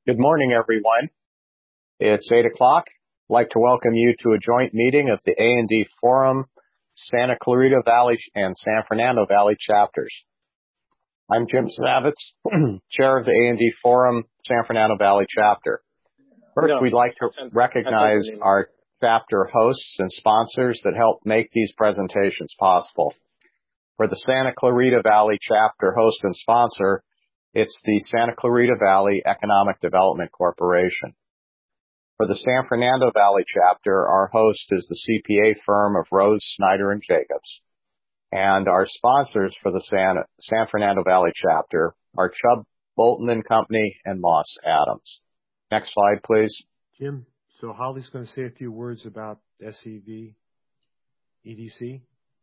Good morning, everyone. It's 8 o'clock. I'd like to welcome you to a joint meeting of the A&D Forum, Santa Clarita Valley and San Fernando Valley chapters. I'm Jim Savitz, chair of the A&D Forum, San Fernando Valley chapter. First, we'd like to recognize our chapter hosts and sponsors that help make these presentations possible. For the Santa Clarita Valley chapter host and sponsor, it's the Santa Clarita Valley Economic Development Corporation. For the San Fernando Valley chapter, our host is the CPA firm of Rose, Snyder, and Jacobs. And our sponsors for the San Fernando Valley chapter are Chubb, Bolton and Company, and Moss Adams. Next slide, please. Jim, so Holly's going to say a few words about SEV EDC.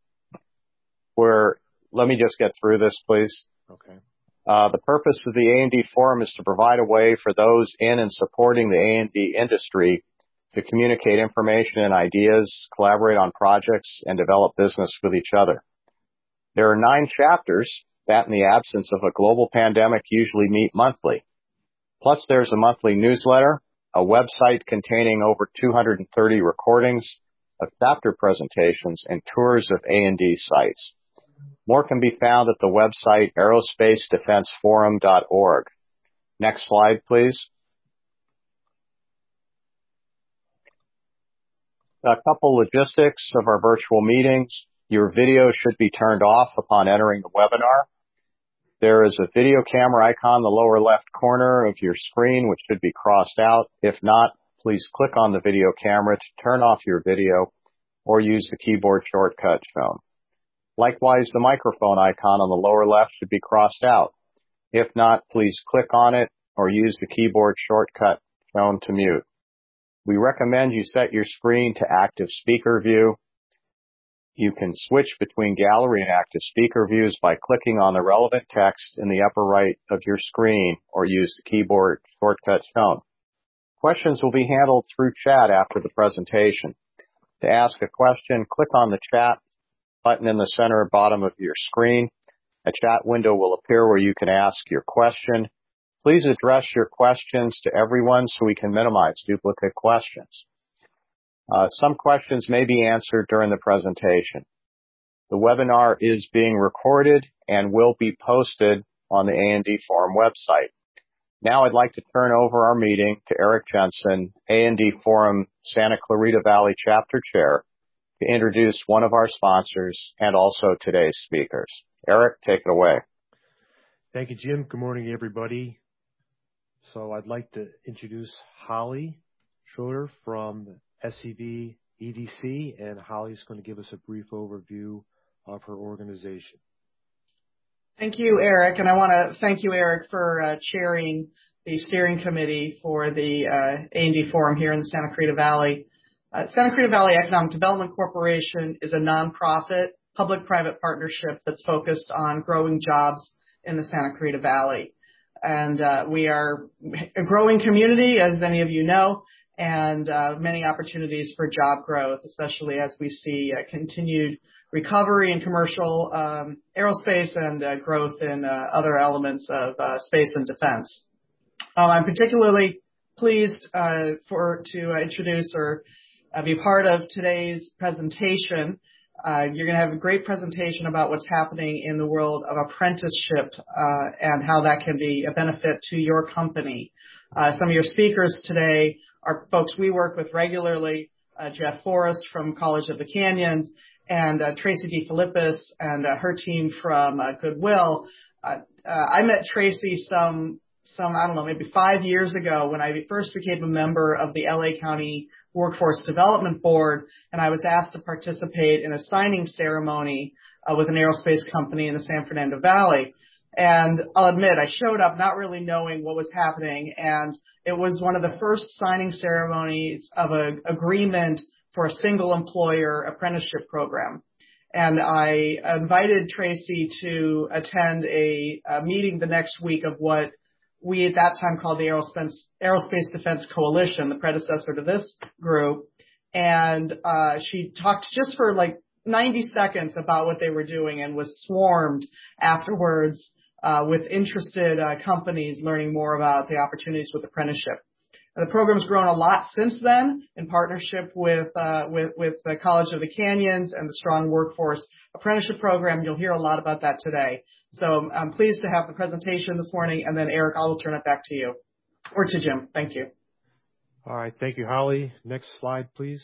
Let me just get through this, please. Okay. The purpose of the A&D Forum is to provide a way for those in and supporting the A&D industry to communicate information and ideas, collaborate on projects, and develop business with each other. There are 9 chapters that, in the absence of a global pandemic, usually meet monthly. Plus, there's a monthly newsletter, a website containing over 230 recordings of chapter presentations, and tours of A&D sites. More can be found at the website aerospace-defense-forum.org. Next slide, please. A couple logistics of our virtual meetings. Your video should be turned off upon entering the webinar. There is a video camera icon in the lower left corner of your screen, which should be crossed out. If not, please click on the video camera to turn off your video or use the keyboard shortcut shown. Likewise, the microphone icon on the lower left should be crossed out. If not, please click on it or use the keyboard shortcut shown to mute. We recommend you set your screen to active speaker view. You can switch between gallery and active speaker views by clicking on the relevant text in the upper right of your screen or use the keyboard shortcut shown. Questions will be handled through chat after the presentation. To ask a question, click on the chat button in the center bottom of your screen. A chat window will appear where you can ask your question. Please address your questions to everyone so we can minimize duplicate questions. Some questions may be answered during the presentation. The webinar is being recorded and will be posted on the A&D Forum website. Now I'd like to turn over our meeting to Eric Jensen, A&D Forum Santa Clarita Valley Chapter Chair, to introduce one of our sponsors and also today's speakers. Eric, take it away. Thank you, Jim. Good morning, everybody. So I'd like to introduce Holly Schroeder from SEV EDC, and Holly's going to give us a brief overview of her organization. Thank you, Eric, and I want to thank you, Eric, for chairing the steering committee for the A&D Forum here in the Santa Clarita Valley. Santa Clarita Valley Economic Development Corporation is a nonprofit public-private partnership that's focused on growing jobs in the Santa Clarita Valley. And we are a growing community, as many of you know, and many opportunities for job growth, especially as we see continued recovery in commercial aerospace and growth in other elements of space and defense. I'm particularly pleased to introduce or be part of today's presentation. You're going to have a great presentation about what's happening in the world of apprenticeship and how that can be a benefit to your company. Some of your speakers today are folks we work with regularly, Jeff Forrest from College of the Canyons and Tracy DeFilippis and her team from Goodwill. I met Tracy some, I don't know, maybe 5 years ago when I first became a member of the LA County Workforce Development Board, and I was asked to participate in a signing ceremony with an aerospace company in the San Fernando Valley. And I'll admit, I showed up not really knowing what was happening, and it was one of the first signing ceremonies of an agreement for a single employer apprenticeship program. And I invited Tracy to attend a meeting the next week of what we at that time called the Aerospace Defense Coalition, the predecessor to this group. And she talked just for like 90 seconds about what they were doing and was swarmed afterwards with interested companies learning more about the opportunities with apprenticeship. The program's grown a lot since then in partnership with the College of the Canyons and the Strong Workforce Apprenticeship Program. You'll hear a lot about that today. So I'm pleased to have the presentation this morning, and then Eric, I will turn it back to you or to Jim. Thank you. All right. Thank you, Holly. Next slide, please.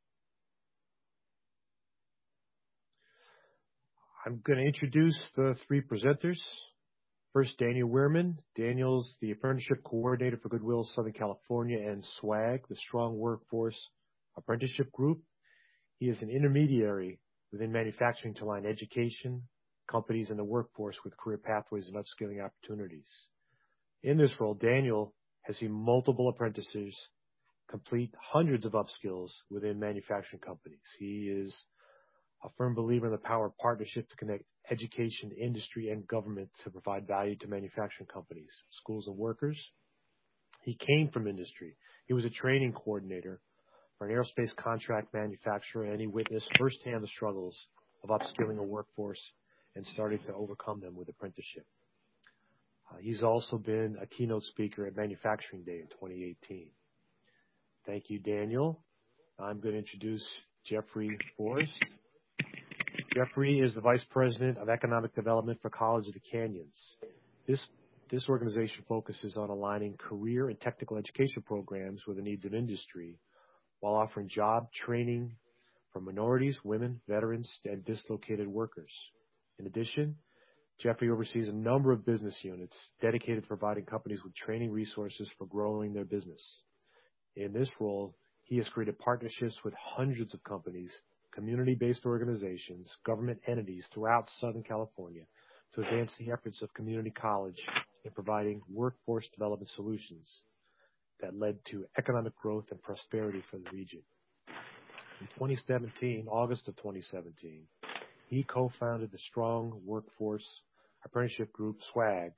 I'm going to introduce the three presenters. First, Daniel Wehrman. Daniel's the Apprenticeship Coordinator for Goodwill Southern California and SWAG, the Strong Workforce Apprenticeship Group. He is an intermediary within manufacturing to align education, companies, and the workforce with career pathways and upskilling opportunities. In this role, Daniel has seen multiple apprentices complete hundreds of upskills within manufacturing companies. He is a firm believer in the power of partnership to connect education, industry, and government to provide value to manufacturing companies, schools, and workers. He came from industry. He was a training coordinator for an aerospace contract manufacturer, and he witnessed firsthand the struggles of upskilling a workforce and starting to overcome them with apprenticeship. He's also been a keynote speaker at Manufacturing Day in 2018. Thank you, Daniel. I'm going to introduce Jeffrey Forrest. Jeffrey is the Vice President of Economic Development for College of the Canyons. This organization focuses on aligning career and technical education programs with the needs of industry while offering job training for minorities, women, veterans, and dislocated workers. In addition, Jeffrey oversees a number of business units dedicated to providing companies with training resources for growing their business. In this role, he has created partnerships with hundreds of companies, community-based organizations, government entities throughout Southern California to advance the efforts of community college in providing workforce development solutions that led to economic growth and prosperity for the region. In 2017, August of 2017, he co-founded the Strong Workforce Apprenticeship Group, SWAG,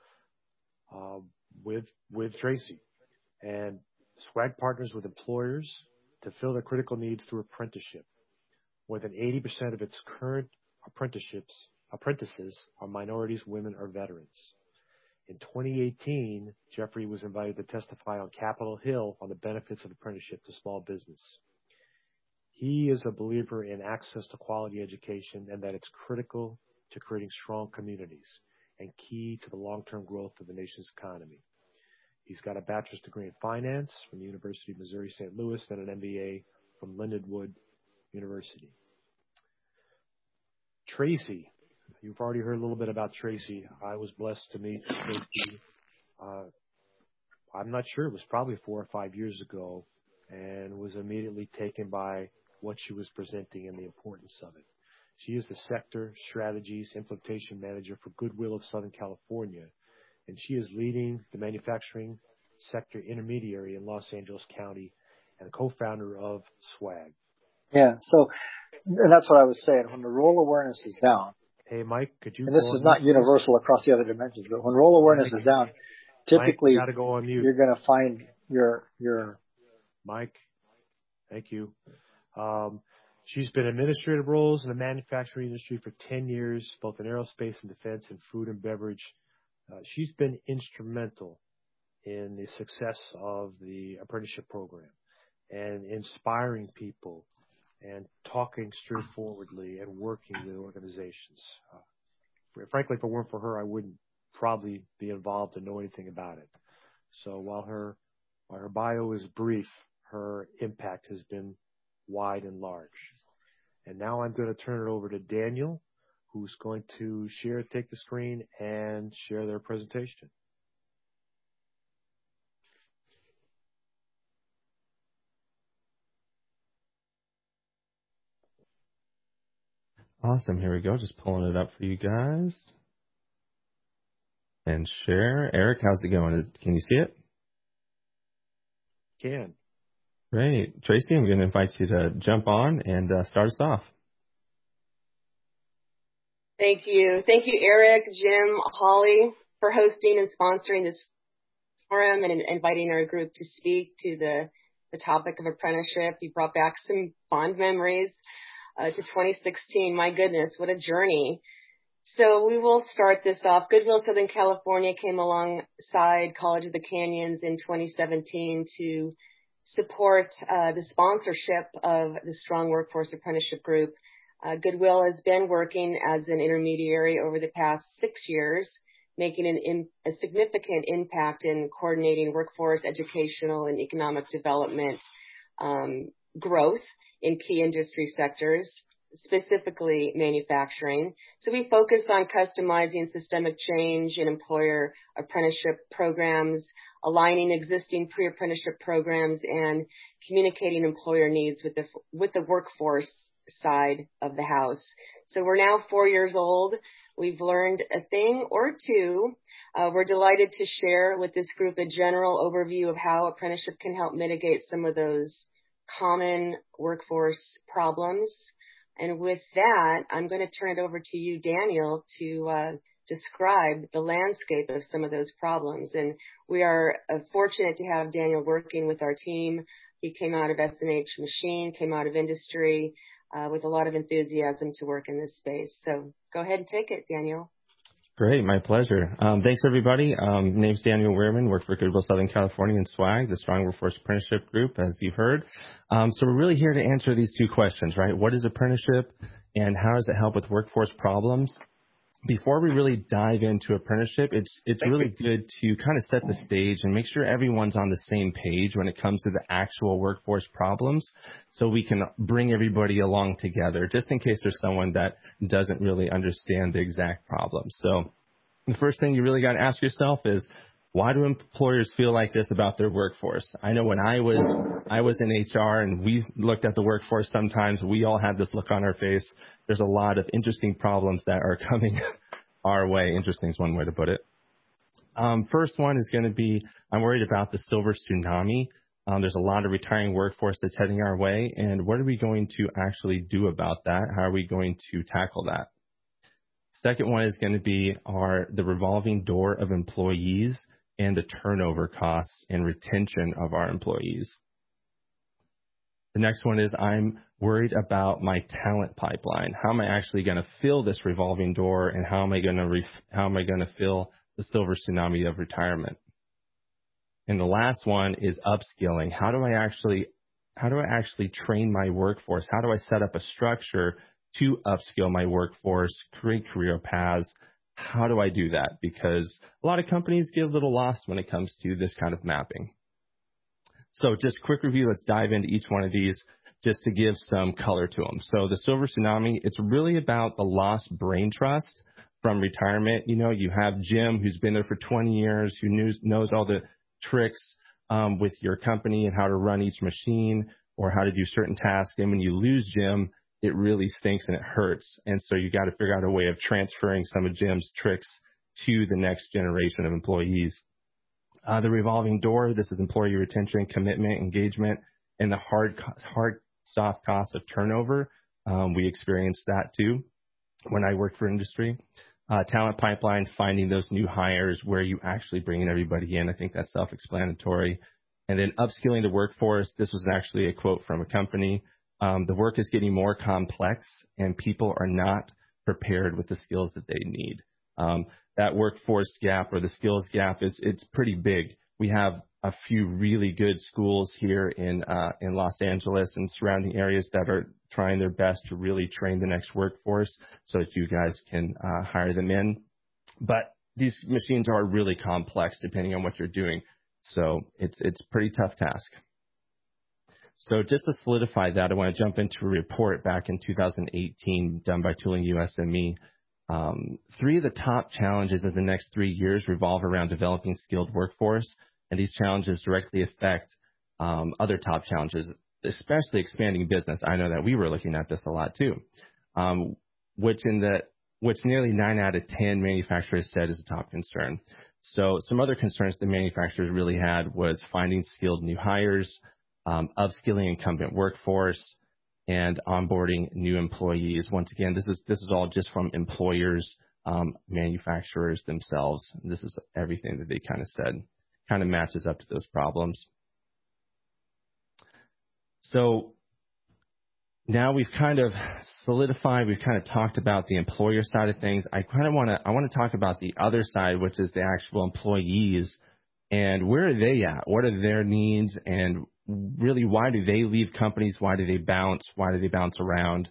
with Tracy. And SWAG partners with employers to fill their critical needs through apprenticeship. More than 80% of its current apprentices are minorities, women, or veterans. In 2018, Jeffrey was invited to testify on Capitol Hill on the benefits of apprenticeship to small business. He is a believer in access to quality education and that it's critical to creating strong communities and key to the long-term growth of the nation's economy. He's got a bachelor's degree in finance from the University of Missouri St. Louis and an MBA from Lindenwood University. Tracy, you've already heard a little bit about Tracy. I was blessed to meet Tracy. I'm not sure, it was probably 4 or 5 years ago, and was immediately taken by what she was presenting and the importance of it. She is the Sector Strategies Implementation Manager for Goodwill of Southern California, and she is leading the manufacturing sector intermediary in Los Angeles County and co-founder of SWAG. Yeah, so and that's what I was saying. When the role awareness is down, hey, Mike, could you? And this is not universal across the other dimensions, but when role awareness is down, typically Mike, you gotta go on mute. You're going to find your Mike. Thank you. She's been in administrative roles in the manufacturing industry for 10 years, both in aerospace and defense and food and beverage. She's been instrumental in the success of the apprenticeship program and inspiring people and talking straightforwardly and working with organizations. Frankly, if it weren't for her, I wouldn't probably be involved and know anything about it. So while her bio is brief, her impact has been wide and large. And now I'm going to turn it over to Daniel, who's going to take the screen and share their presentation. Awesome. Here we go. Just pulling it up for you guys. And share. Eric, how's it going? Can you see it? Can. Great. Tracy, I'm going to invite you to jump on and start us off. Thank you. Thank you, Eric, Jim, Holly, for hosting and sponsoring this forum and inviting our group to speak to the topic of apprenticeship. You brought back some fond memories to 2016. My goodness, what a journey. So we will start this off. Goodwill Southern California came alongside College of the Canyons in 2017 to support the sponsorship of the Strong Workforce Apprenticeship Group. Goodwill has been working as an intermediary over the past 6 years, making a significant impact in coordinating workforce, educational, and economic development growth in key industry sectors, specifically manufacturing. So we focus on customizing systemic change in employer apprenticeship programs, aligning existing pre-apprenticeship programs, and communicating employer needs with the workforce side of the house. So we're now 4 years old. We've learned a thing or two. We're delighted to share with this group a general overview of how apprenticeship can help mitigate some of those common workforce problems. And with that, I'm going to turn it over to you, Daniel, to describe the landscape of some of those problems. And we are fortunate to have Daniel working with our team. He came out of S&H Machine, came out of industry with a lot of enthusiasm to work in this space. So go ahead and take it, Daniel. Great, my pleasure. Thanks, everybody. My name's Daniel Wehrman, work for Goodwill Southern California and SWAG, the Strong Workforce Apprenticeship Group, as you heard. So we're really here to answer these two questions, right? What is apprenticeship, and how does it help with workforce problems? Before we really dive into apprenticeship, it's really good to kind of set the stage and make sure everyone's on the same page when it comes to the actual workforce problems, so we can bring everybody along together, just in case there's someone that doesn't really understand the exact problem. So the first thing you really got to ask yourself is, why do employers feel like this about their workforce? I know when I was in HR and we looked at the workforce, sometimes we all had this look on our face. There's a lot of interesting problems that are coming our way. Interesting is one way to put it. First one is going to be, I'm worried about the silver tsunami. There's a lot of retiring workforce that's heading our way, and what are we going to actually do about that? How are we going to tackle that? Second one is going to be the revolving door of employees and the turnover costs and retention of our employees. The next one is, I'm worried about my talent pipeline. How am I actually going to fill this revolving door, and how am I going to fill the silver tsunami of retirement? And the last one is upskilling. How do I actually train my workforce? How do I set up a structure to upskill my workforce, create career paths? How do I do that? Because a lot of companies get a little lost when it comes to this kind of mapping. So just quick review, let's dive into each one of these just to give some color to them. So the silver tsunami, it's really about the lost brain trust from retirement. You know, you have Jim, who's been there for 20 years, who knows all the tricks with your company and how to run each machine or how to do certain tasks. And when you lose Jim, it really stinks and it hurts. And so you got to figure out a way of transferring some of Jim's tricks to the next generation of employees. The revolving door, this is employee retention, commitment, engagement, and the hard, soft cost of turnover. We experienced that too when I worked for industry. Talent pipeline, finding those new hires where you actually bringing everybody in. I think that's self-explanatory. And then upskilling the workforce. This was actually a quote from a company. The work is getting more complex and people are not prepared with the skills that they need. That workforce gap or the skills gap it's pretty big. We have a few really good schools here in Los Angeles and surrounding areas that are trying their best to really train the next workforce so that you guys can hire them in. But these machines are really complex depending on what you're doing. So it's a pretty tough task. So just to solidify that, I want to jump into a report back in 2018 done by Tooling USME. 3 of the top challenges of the next 3 years revolve around developing skilled workforce, and these challenges directly affect other top challenges, especially expanding business. I know that we were looking at this a lot too, which nearly 9 out of 10 manufacturers said is a top concern. So some other concerns the manufacturers really had was finding skilled new hires, upskilling incumbent workforce, and onboarding new employees. Once again, this is all just from employers, manufacturers themselves. This is everything that they kind of said, kind of matches up to those problems. So now we've kind of solidified, we've kind of talked about the employer side of things. I want to talk about the other side, which is the actual employees, and where are they at? What are their needs? And really, why do they leave companies? Why do they bounce? Why do they bounce around?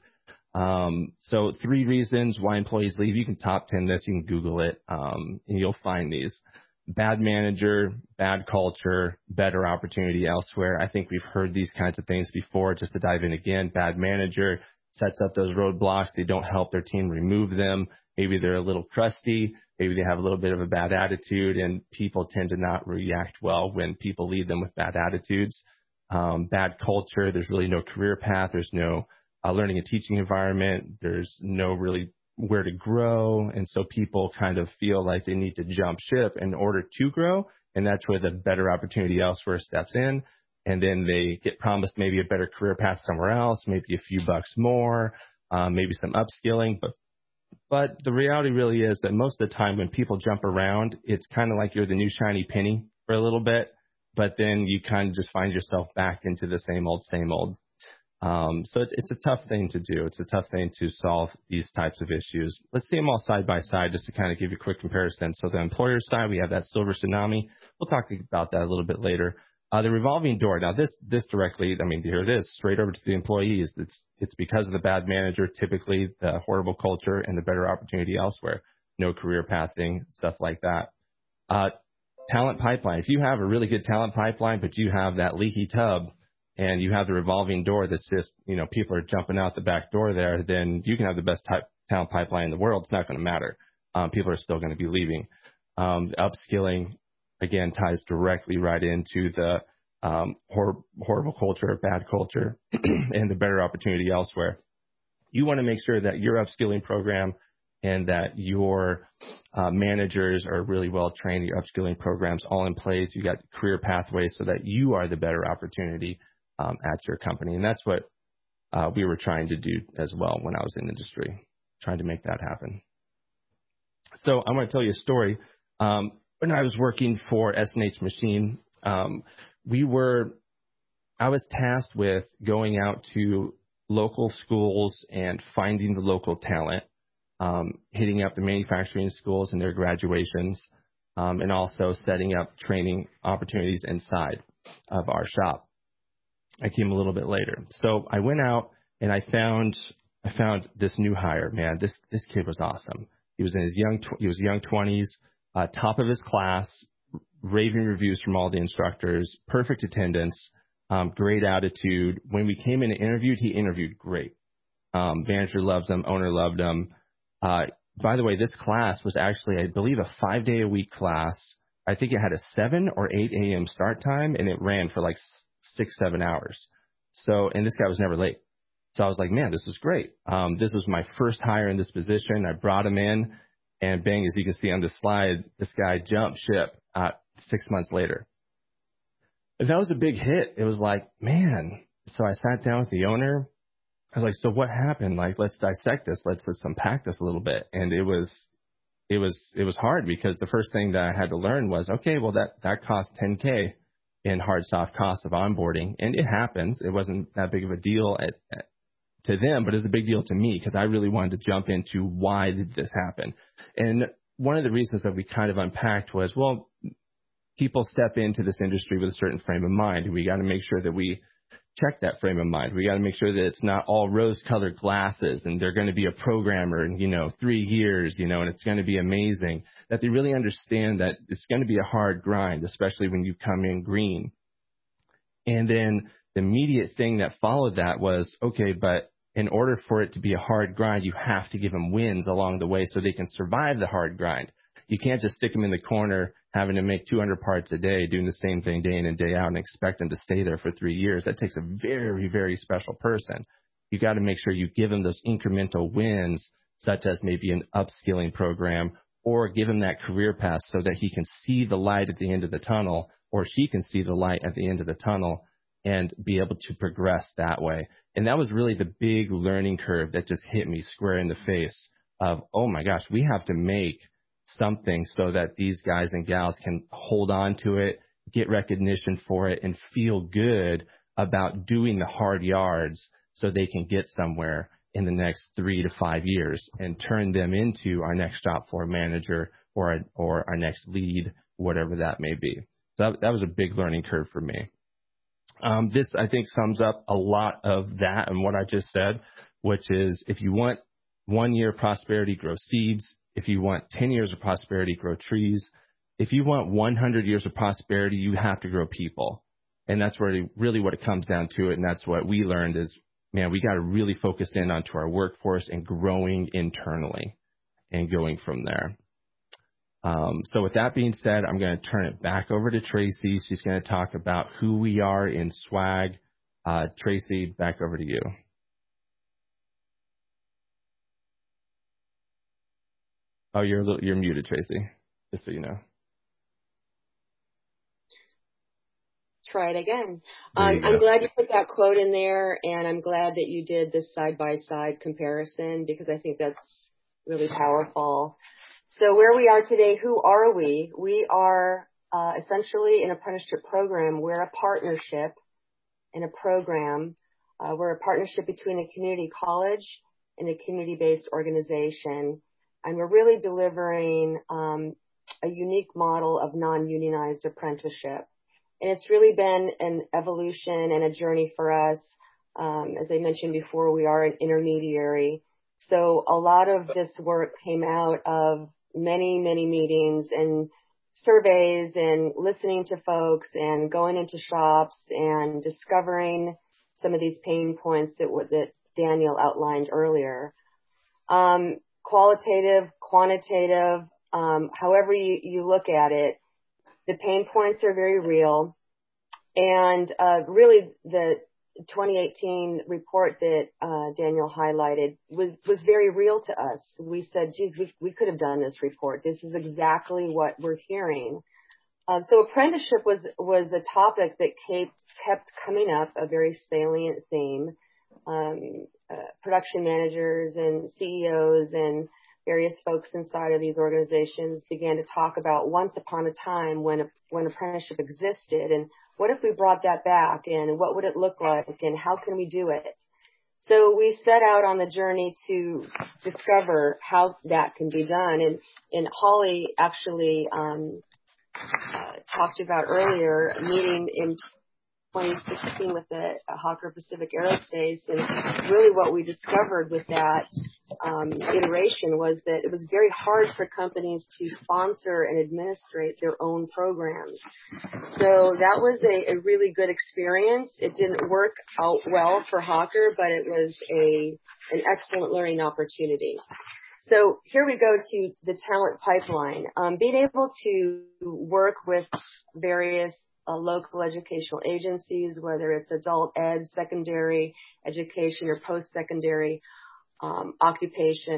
So 3 reasons why employees leave. You can top 10 this, you can Google it, and you'll find these. Bad manager, bad culture, better opportunity elsewhere. I think we've heard these kinds of things before. Just to dive in again, bad manager sets up those roadblocks. They don't help their team remove them. Maybe they're a little crusty. Maybe they have a little bit of a bad attitude, and people tend to not react well when people lead them with bad attitudes. Bad culture. There's really no career path. There's no learning and teaching environment. There's no really where to grow. And so people kind of feel like they need to jump ship in order to grow. And that's where the better opportunity elsewhere steps in. And then they get promised maybe a better career path somewhere else, maybe a few bucks more, maybe some upskilling. But the reality really is that most of the time when people jump around, it's kind of like you're the new shiny penny for a little bit, but then you kind of just find yourself back into the same old, same old. So it's a tough thing to do. It's a tough thing to solve these types of issues. Let's see them all side by side just to kind of give you a quick comparison. So the employer side, we have that silver tsunami. We'll talk about that a little bit later. The revolving door. Now this directly, I mean, here it is, straight over to the employees. It's because of the bad manager, typically the horrible culture and the better opportunity elsewhere. No career pathing, stuff like that. Talent pipeline. If you have a really good talent pipeline, but you have that leaky tub, and you have the revolving door that's just, people are jumping out the back door there, then you can have the best talent pipeline in the world. It's not going to matter. People are still going to be leaving. Upskilling, again, ties directly right into the horrible culture, bad culture, and the better opportunity elsewhere. You want to make sure that your upskilling program and that your managers are really well trained, your upskilling programs all in place. You got career pathways so that you are the better opportunity at your company. And that's what we were trying to do as well when I was in industry, trying to make that happen. So I'm going to tell you a story. When I was working for S&H Machine, I was tasked with going out to local schools and finding the local talent, hitting up the manufacturing schools and their graduations, and also setting up training opportunities inside of our shop. I came a little bit later. So I went out and I found this new hire. Man, this kid was awesome. He was in his young 20s, top of his class, raving reviews from all the instructors, perfect attendance, great attitude. When we came in and interviewed, he interviewed great. Manager loved him, owner loved him. By the way, this class was actually, I believe, a 5-day-a-week class. I think it had a 7 or 8 a.m. start time, and it ran for like 6-7 hours. So, and this guy was never late. So I was like, man, this is great. This was my first hire in this position. I brought him in, and bang, as you can see on this slide, this guy jumped ship 6 months later. And that was a big hit. It was like, man. So I sat down with the owner. I was like, so what happened? Like, let's dissect this. Let's unpack this a little bit. And it was hard because the first thing that I had to learn was, okay, well, that cost $10K in hard soft cost of onboarding. And it happens. It wasn't that big of a deal to them, but it's a big deal to me because I really wanted to jump into why did this happen. And one of the reasons that we kind of unpacked was, well, people step into this industry with a certain frame of mind. We got to make sure that we check that frame of mind. We got to make sure that it's not all rose-colored glasses and they're going to be a programmer in, 3 years, and it's going to be amazing. That they really understand that it's going to be a hard grind, especially when you come in green. And then the immediate thing that followed that was, okay, but in order for it to be a hard grind, you have to give them wins along the way so they can survive the hard grind. You can't just stick them in the corner having to make 200 parts a day, doing the same thing day in and day out and expect them to stay there for 3 years. That takes a very, very special person. You got to make sure you give them those incremental wins, such as maybe an upskilling program, or give him that career path so that he can see the light at the end of the tunnel, or she can see the light at the end of the tunnel and be able to progress that way. And that was really the big learning curve that just hit me square in the face of, oh my gosh, we have to make something so that these guys and gals can hold on to it, get recognition for it, and feel good about doing the hard yards so they can get somewhere in the next 3 to 5 years and turn them into our next shop floor manager or our next lead, whatever that may be. So that was a big learning curve for me. This, I think, sums up a lot of that and what I just said, which is if you want 1 year of prosperity, grow seeds. If you want 10 years of prosperity, grow trees. If you want 100 years of prosperity, you have to grow people. And that's really what it comes down to. And that's what we learned is, man, we got to really focus in onto our workforce and growing internally and going from there. So with that being said, I'm going to turn it back over to Tracy. She's going to talk about who we are in SWAG. Tracy, back over to you. Oh, you're muted, Tracy, just so you know. Try it again. I'm glad you put that quote in there, and I'm glad that you did this side-by-side comparison because I think that's really powerful. So where we are today, who are we? We are essentially an apprenticeship program. We're a partnership in a program. We're a partnership between a community college and a community-based organization, and we're really delivering a unique model of non-unionized apprenticeship. And it's really been an evolution and a journey for us. As I mentioned before, we are an intermediary. So a lot of this work came out of many, many meetings and surveys and listening to folks and going into shops and discovering some of these pain points that Daniel outlined earlier. Qualitative, quantitative, however you look at it, the pain points are very real. And really the 2018 report that Daniel highlighted was very real to us. We said, geez, we could have done this report. This is exactly what we're hearing. So apprenticeship was a topic that kept coming up, a very salient theme. Production managers and CEOs and various folks inside of these organizations began to talk about once upon a time when apprenticeship existed, and what if we brought that back, and what would it look like, and how can we do it? So we set out on the journey to discover how that can be done, and Holly actually talked about earlier a meeting in 2016 with the Hawker Pacific Aerospace, and really what we discovered with that iteration was that it was very hard for companies to sponsor and administrate their own programs. So that was a really good experience. It didn't work out well for Hawker, but it was an excellent learning opportunity. So here we go to the talent pipeline. Being able to work with various local educational agencies, whether it's adult ed, secondary education, or post-secondary occupation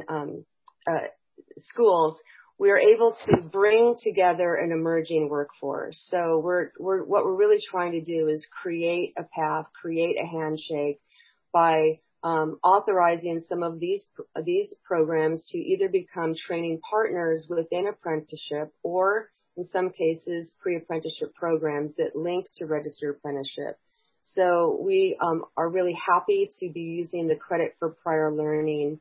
schools, we are able to bring together an emerging workforce. So what we're really trying to do is create a path, create a handshake by authorizing some of these programs to either become training partners within apprenticeship or in some cases, pre-apprenticeship programs that link to registered apprenticeship. So we are really happy to be using the credit for prior learning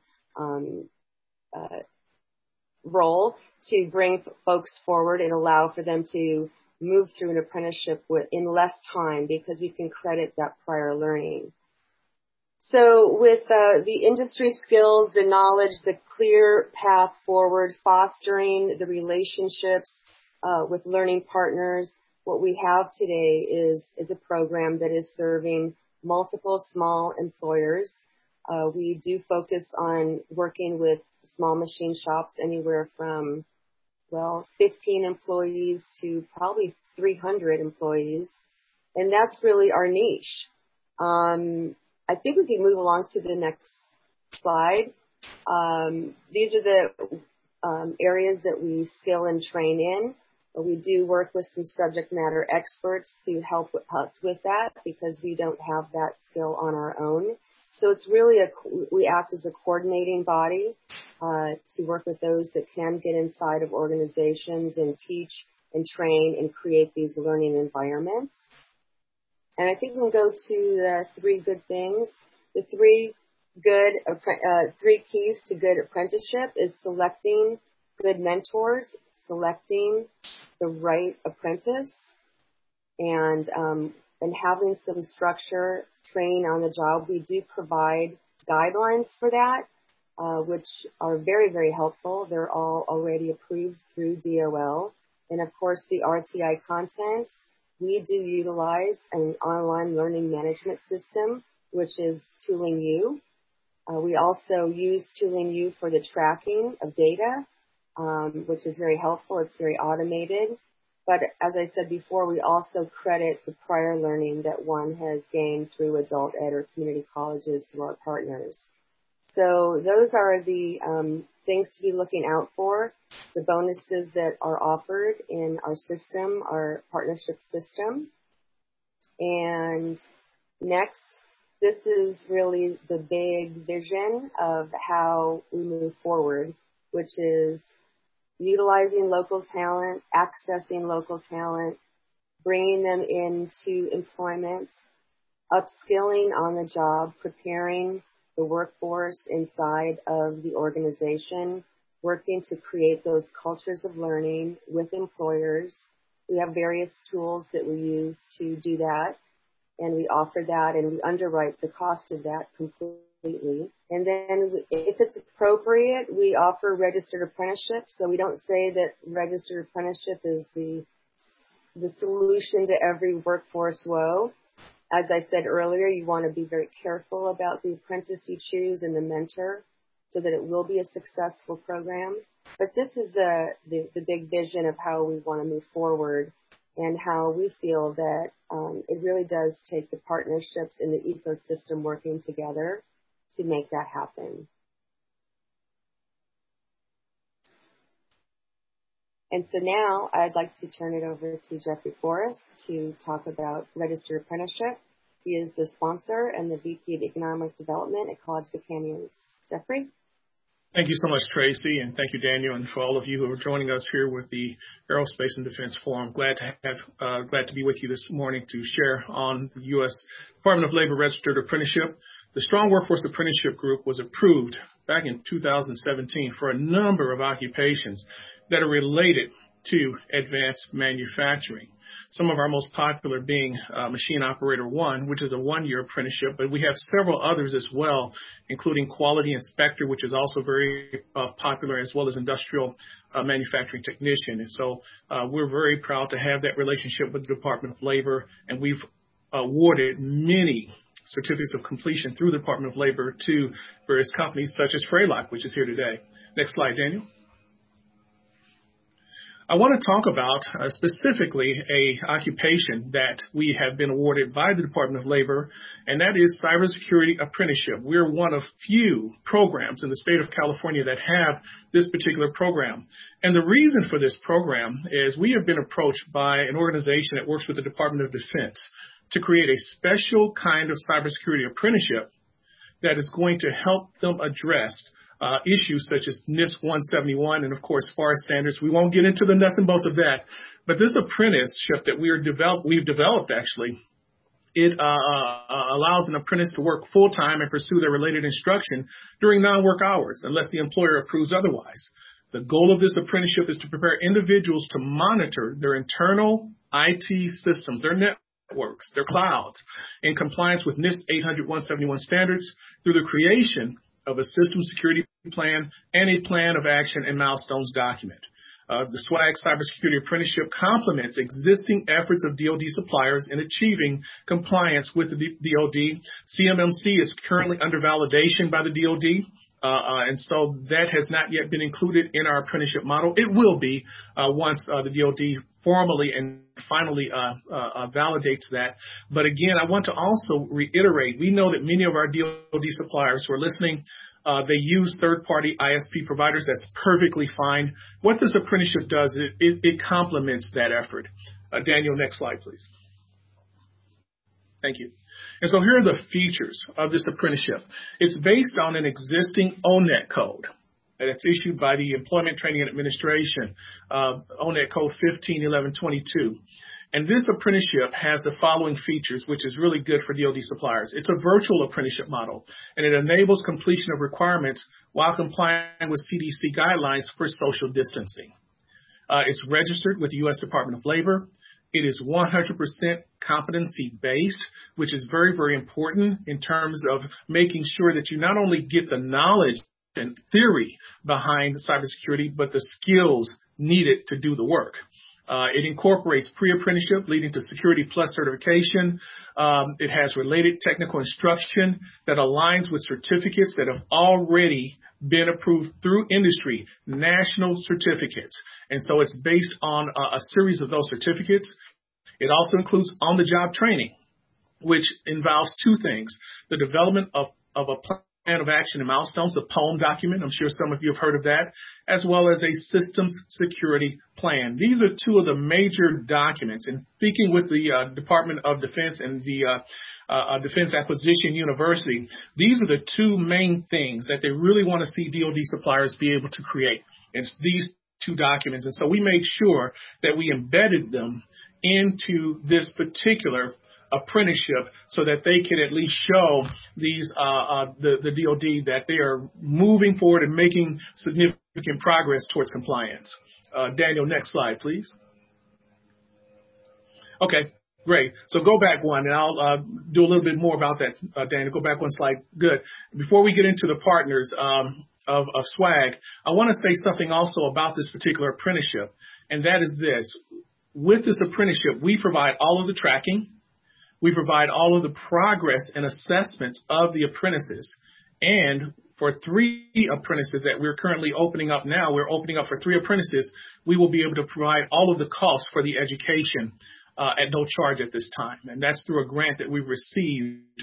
role to bring folks forward and allow for them to move through an apprenticeship in less time because we can credit that prior learning. So with the industry skills, the knowledge, the clear path forward, fostering the relationships with learning partners, what we have today is a program that is serving multiple small employers. We do focus on working with small machine shops anywhere from, 15 employees to probably 300 employees. And that's really our niche. I think we can move along to the next slide. These are the areas that we skill and train in. We do work with some subject matter experts to help us with that because we don't have that skill on our own. So it's really we act as a coordinating body to work with those that can get inside of organizations and teach and train and create these learning environments. And I think we'll go to the 3 good things. The three keys to good apprenticeship is selecting good mentors, selecting the right apprentice, and having some structure, training on the job. We do provide guidelines for that, which are very, very helpful. They're all already approved through DOL. And of course, the RTI content, we do utilize an online learning management system, which is Tooling U. We also use Tooling U for the tracking of data, which is very helpful. It's very automated. But as I said before, we also credit the prior learning that one has gained through adult ed or community colleges through our partners. So those are the things to be looking out for, the bonuses that are offered in our system, our partnership system. And next, this is really the big vision of how we move forward, which is utilizing local talent, accessing local talent, bringing them into employment, upskilling on the job, preparing the workforce inside of the organization, working to create those cultures of learning with employers. We have various tools that we use to do that, and we offer that, and we underwrite the cost of that completely. And then if it's appropriate, we offer registered apprenticeship. So we don't say that registered apprenticeship is the solution to every workforce woe. As I said earlier, you want to be very careful about the apprentice you choose and the mentor so that it will be a successful program. But this is the big vision of how we want to move forward and how we feel that it really does take the partnerships in the ecosystem working together to make that happen. And so now I'd like to turn it over to Jeffrey Forrest to talk about registered apprenticeship. He is the sponsor and the VP of Economic Development at College of the Canyons. Jeffrey? Thank you so much, Tracy, and thank you, Daniel, and for all of you who are joining us here with the Aerospace and Defense Forum. Glad to be with you this morning to share on the U.S. Department of Labor Registered Apprenticeship. The Strong Workforce Apprenticeship Group was approved back in 2017 for a number of occupations that are related to advanced manufacturing. Some of our most popular being Machine Operator 1, which is a one-year apprenticeship, but we have several others as well, including Quality Inspector, which is also very popular, as well as Industrial Manufacturing Technician. And so we're very proud to have that relationship with the Department of Labor, and we've awarded many certificates of completion through the Department of Labor to various companies such as Freylock, which is here today. Next slide, Daniel. I want to talk about specifically a occupation that we have been awarded by the Department of Labor, and that is cybersecurity apprenticeship. We're one of few programs in the state of California that have this particular program. And the reason for this program is we have been approached by an organization that works with the Department of Defense to create a special kind of cybersecurity apprenticeship that is going to help them address issues such as NIST 171 and, of course, FAR standards. We won't get into the nuts and bolts of that. But this apprenticeship that we've developed, actually, it allows an apprentice to work full-time and pursue their related instruction during non-work hours, unless the employer approves otherwise. The goal of this apprenticeship is to prepare individuals to monitor their internal IT systems, their networks, their clouds, in compliance with NIST 800-171 standards through the creation of a system security plan and a plan of action and milestones document. The SWAG Cybersecurity Apprenticeship complements existing efforts of DoD suppliers in achieving compliance with the DoD. CMMC is currently under validation by the DoD, and so that has not yet been included in our apprenticeship model. It will be once the DoD formally and finally validates that. But again, I want to also reiterate, we know that many of our DoD suppliers who are listening, they use third-party ISP providers. That's perfectly fine. What this apprenticeship does, it complements that effort. Daniel, next slide, please. Thank you. And so here are the features of this apprenticeship. It's based on an existing ONET code that's issued by the Employment Training and Administration, ONET code 151122. And this apprenticeship has the following features, which is really good for DoD suppliers. It's a virtual apprenticeship model, and it enables completion of requirements while complying with CDC guidelines for social distancing. It's registered with the U.S. Department of Labor. It is 100% competency-based, which is very, very important in terms of making sure that you not only get the knowledge and theory behind cybersecurity, but the skills needed to do the work. It incorporates pre-apprenticeship leading to Security Plus certification. It has related technical instruction that aligns with certificates that have already been approved through industry, national certificates. And so it's based on a series of those certificates. It also includes on-the-job training, which involves two things: the development of a plan of action and milestones, the POEM document. I'm sure some of you have heard of that, as well as a systems security plan. These are two of the major documents. And speaking with the Department of Defense and the Defense Acquisition University, these are the two main things that they really want to see DoD suppliers be able to create. It's these two documents. And so we made sure that we embedded them into this particular apprenticeship so that they can at least show these the DoD that they are moving forward and making significant progress towards compliance. Daniel, next slide, please. Okay, great. So go back one, and I'll do a little bit more about that, Daniel. Go back one slide. Good. Before we get into the partners of SWAG, I want to say something also about this particular apprenticeship, and that is this. With this apprenticeship, we provide all of the tracking. We provide all of the progress and assessments of the apprentices. And for 3 apprentices that we're currently opening up now, we're opening up for 3 apprentices, we will be able to provide all of the costs for the education at no charge at this time. And that's through a grant that we received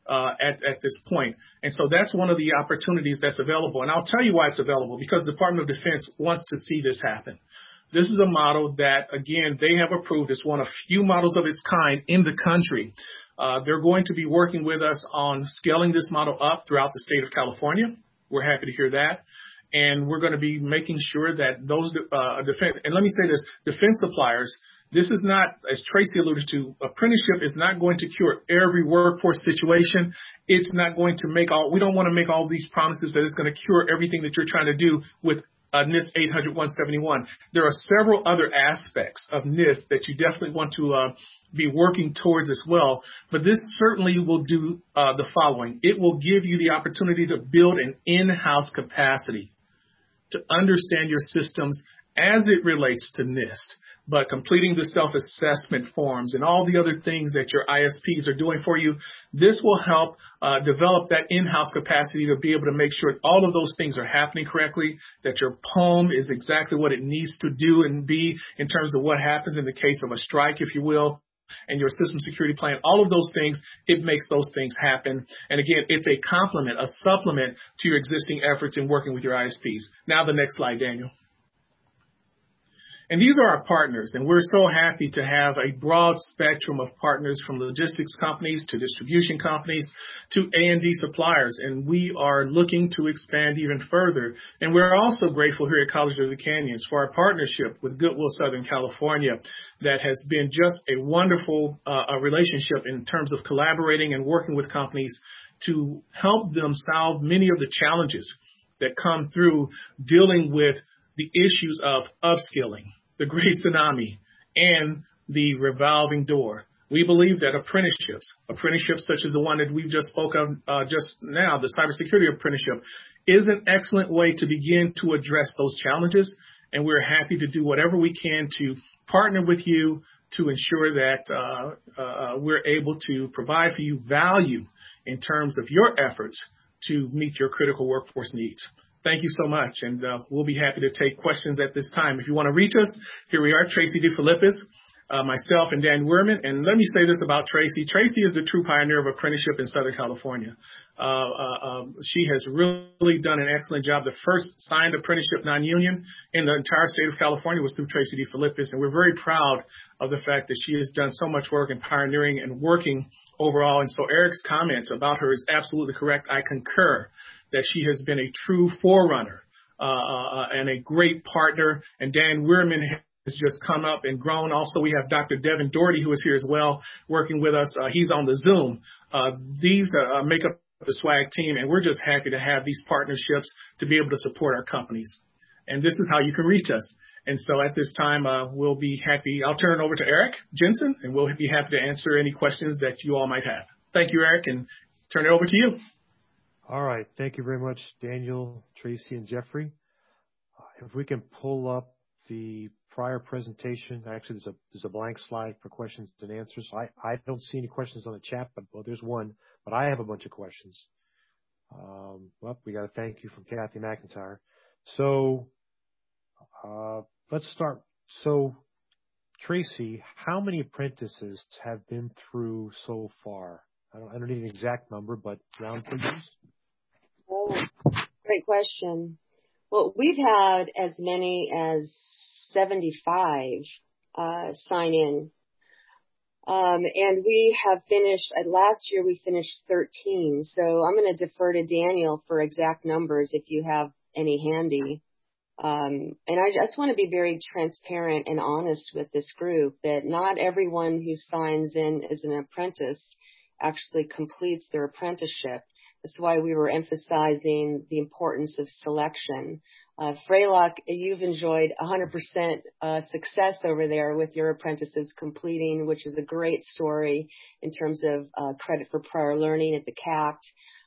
at this point. And so that's one of the opportunities that's available. And I'll tell you why it's available, because the Department of Defense wants to see this happen. This is a model that, again, they have approved. It's one of few models of its kind in the country. They're going to be working with us on scaling this model up throughout the state of California. We're happy to hear that. And we're going to be making sure that those defense, and let me say this, defense suppliers, this is not, as Tracy alluded to, apprenticeship is not going to cure every workforce situation. It's not going to make we don't want to make all these promises that it's going to cure everything that you're trying to do with NIST 800-171. There are several other aspects of NIST that you definitely want to be working towards as well. But this certainly will do the following. It will give you the opportunity to build an in-house capacity to understand your systems as it relates to NIST. But completing the self-assessment forms and all the other things that your ISPs are doing for you, this will help develop that in-house capacity to be able to make sure all of those things are happening correctly, that your POEM is exactly what it needs to do and be in terms of what happens in the case of a strike, if you will, and your system security plan, all of those things, it makes those things happen. And again, it's a complement, a supplement to your existing efforts in working with your ISPs. Now the next slide, Daniel. And these are our partners, and we're so happy to have a broad spectrum of partners, from logistics companies to distribution companies to A&D suppliers, and we are looking to expand even further. And we're also grateful here at College of the Canyons for our partnership with Goodwill Southern California that has been just a wonderful relationship in terms of collaborating and working with companies to help them solve many of the challenges that come through dealing with the issues of upskilling, the great tsunami, and the revolving door. We believe that apprenticeships such as the one that we've just spoke of just now, the cybersecurity apprenticeship, is an excellent way to begin to address those challenges. And we're happy to do whatever we can to partner with you to ensure that we're able to provide for you value in terms of your efforts to meet your critical workforce needs. Thank you so much, and we'll be happy to take questions at this time. If you want to reach us, here we are, Tracy DeFilippis, myself, and Dan Wehrman. And let me say this about Tracy. Tracy is the true pioneer of apprenticeship in Southern California. She has really done an excellent job. The first signed apprenticeship non-union in the entire state of California was through Tracy DeFilippis, and we're very proud of the fact that she has done so much work in pioneering and working overall. And so Eric's comments about her is absolutely correct. I concur that she has been a true forerunner and a great partner. And Dan Wehrman has just come up and grown. Also, we have Dr. Devin Doherty, who is here as well, working with us. He's on the Zoom. These make up the SWAG team, and we're just happy to have these partnerships to be able to support our companies. And this is how you can reach us. And so at this time, we'll be happy. I'll turn it over to Eric Jensen, and we'll be happy to answer any questions that you all might have. Thank you, Eric, and turn it over to you. All right. Thank you very much, Daniel, Tracy, and Jeffrey. If we can pull up the prior presentation. Actually, there's a blank slide for questions and answers. I don't see any questions on the chat, but well, there's one. But I have a bunch of questions. Well, we got a thank you from Kathy McIntyre. So let's start. So, Tracy, how many apprentices have been through so far? I don't need an exact number, but round figures. Oh, great question. Well, we've had as many as 75 sign in. And we have finished, last year we finished 13. So I'm going to defer to Daniel for exact numbers if you have any handy. And I just want to be very transparent and honest with this group that not everyone who signs in as an apprentice actually completes their apprenticeship. That's why we were emphasizing the importance of selection. Freylock, you've enjoyed 100% success over there with your apprentices completing, which is a great story in terms of credit for prior learning at the CACT,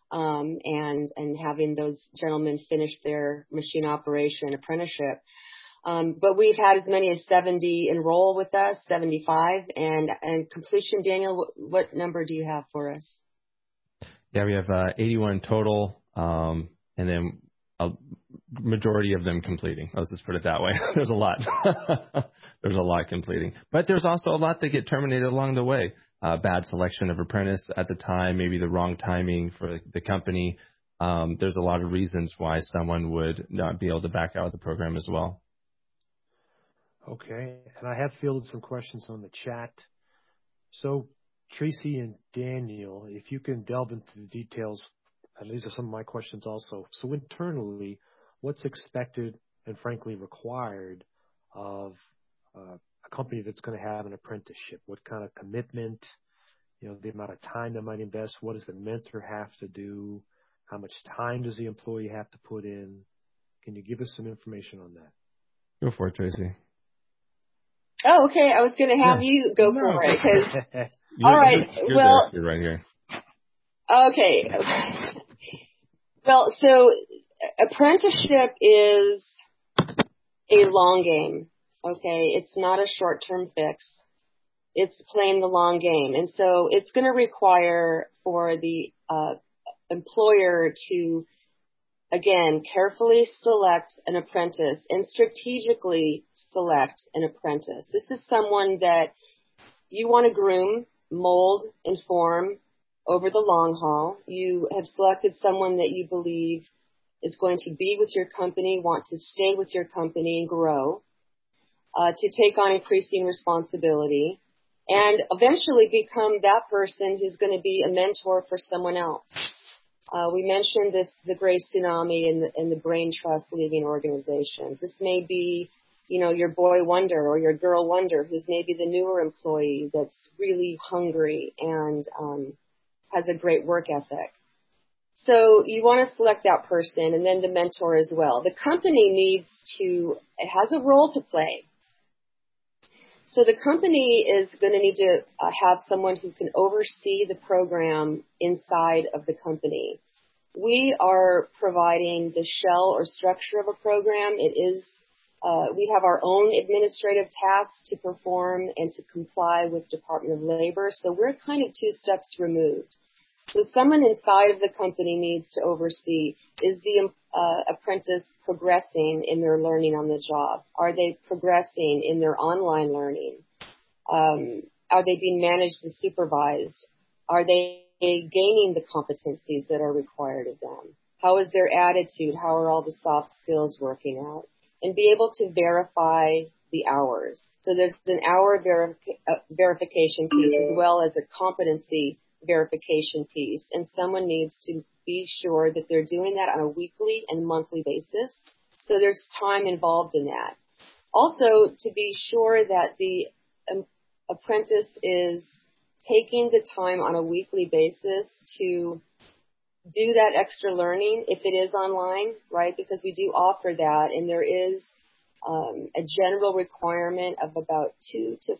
and having those gentlemen finish their machine operation apprenticeship. But we've had as many as 70 enroll with us, 75, and completion. Daniel, what number do you have for us? Yeah, we have 81 total, and then a majority of them completing. Let's just put it that way. There's a lot. There's a lot completing. But there's also a lot that get terminated along the way. Bad selection of apprentice at the time, maybe the wrong timing for the company. There's a lot of reasons why someone would not be able to back out of the program as well. Okay, and I have fielded some questions on the chat. So, Tracy and Daniel, if you can delve into the details, and these are some of my questions also. So internally, what's expected and frankly required of a company that's going to have an apprenticeship? What kind of commitment, the amount of time they might invest? What does the mentor have to do? How much time does the employee have to put in? Can you give us some information on that? Go for it, Tracy. Oh, okay. I was going to have you go for it. All right. Well, you're right here. Okay. Well, so apprenticeship is a long game. Okay. It's not a short-term fix. It's playing the long game. And so it's going to require for the employer to, again, carefully select an apprentice and strategically select an apprentice. This is someone that you want to groom, mold, and form over the long haul. You have selected someone that you believe is going to be with your company, want to stay with your company and grow, to take on increasing responsibility, and eventually become that person who's going to be a mentor for someone else. We mentioned the Gray Tsunami and the Brain Trust leaving organizations. This may be, your boy wonder or your girl wonder, who's maybe the newer employee that's really hungry and has a great work ethic. So you want to select that person and then the mentor as well. The company it has a role to play. So the company is going to need to have someone who can oversee the program inside of the company. We are providing the shell or structure of a program. We have our own administrative tasks to perform and to comply with Department of Labor. So we're kind of 2 steps removed. So someone inside of the company needs to oversee, is the apprentice progressing in their learning on the job? Are they progressing in their online learning? Are they being managed and supervised? Are they gaining the competencies that are required of them? How is their attitude? How are all the soft skills working out? And be able to verify the hours. So there's an hour verification piece as well as a competency verification piece. And someone needs to be sure that they're doing that on a weekly and monthly basis. So there's time involved in that. Also, to be sure that the apprentice is taking the time on a weekly basis to do that extra learning if it is online, right? Because we do offer that, and there is a general requirement of about 2 to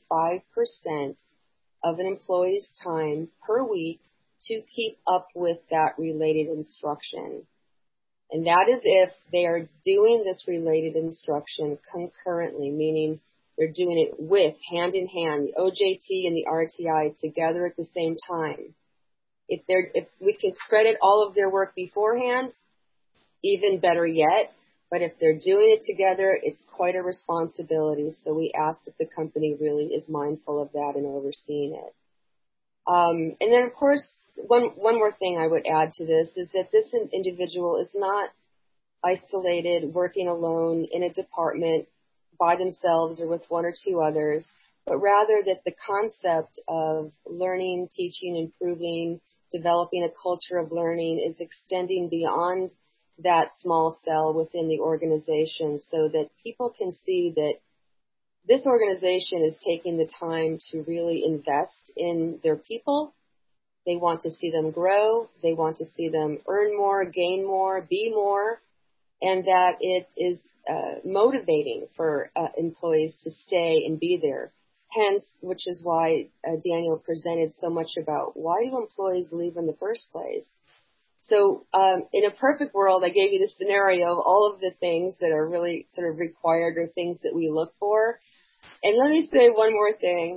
5% of an employee's time per week to keep up with that related instruction. And that is if they are doing this related instruction concurrently, meaning they're doing it with, hand in hand, the OJT and the RTI together at the same time. If we can credit all of their work beforehand, even better yet. But if they're doing it together, it's quite a responsibility. So we ask that the company really is mindful of that and overseeing it. And then, of course, one more thing I would add to this is that this individual is not isolated, working alone in a department by themselves or with 1 or 2 others, but rather that the concept of learning, teaching, improving, developing a culture of learning is extending beyond that small cell within the organization so that people can see that this organization is taking the time to really invest in their people. They want to see them grow. They want to see them earn more, gain more, be more, and that it is motivating for employees to stay and be there. Hence, which is why Daniel presented so much about why do employees leave in the first place. So in a perfect world, I gave you the scenario of all of the things that are really sort of required or things that we look for. And let me say one more thing.